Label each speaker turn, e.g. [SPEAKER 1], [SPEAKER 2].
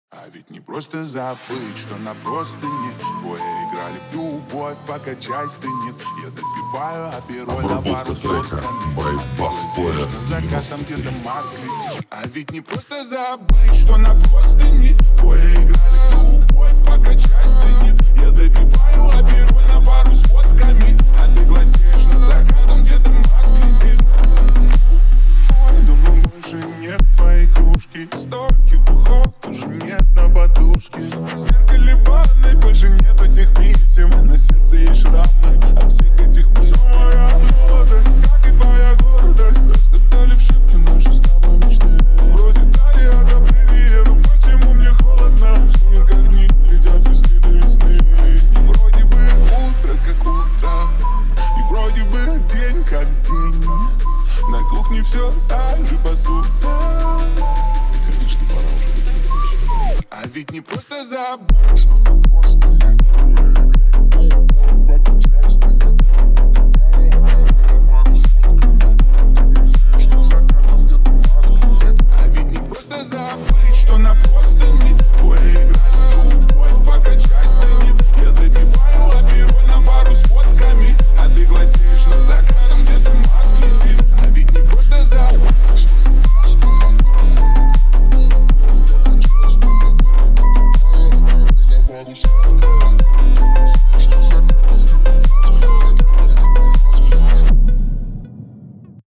[SPEAKER 1] А ведь не просто забыть, что на простыне двое играли в любовь, покачай стынет. Я допиваю апероль на пару с водками, а ты глазеешь на закатом, где дома склети. А ведь не просто забыть, что на простыне двое играли в любовь, покачай стынет. Я допиваю апероль на пару с водками, а ты глазеешь на закатом, где дома склети. Думаю, больше нет твоей кружки, стольких духов тоже нет на подушке. В зеркале ванной больше нет этих писем, на сердце есть шрамы от всех этих мыслей. Все моя молодость, как и твоя гордость, растоптали в щепки наши с тобой мечты. Вроде дали одобрение, но почему мне холодно? Вспомнил, как дни летят с весны до весны. И вроде бы утро как утро, и вроде бы день как день. На кухне все так же посуда. Конечно, пора уже. А ведь не просто забыть, что на просто не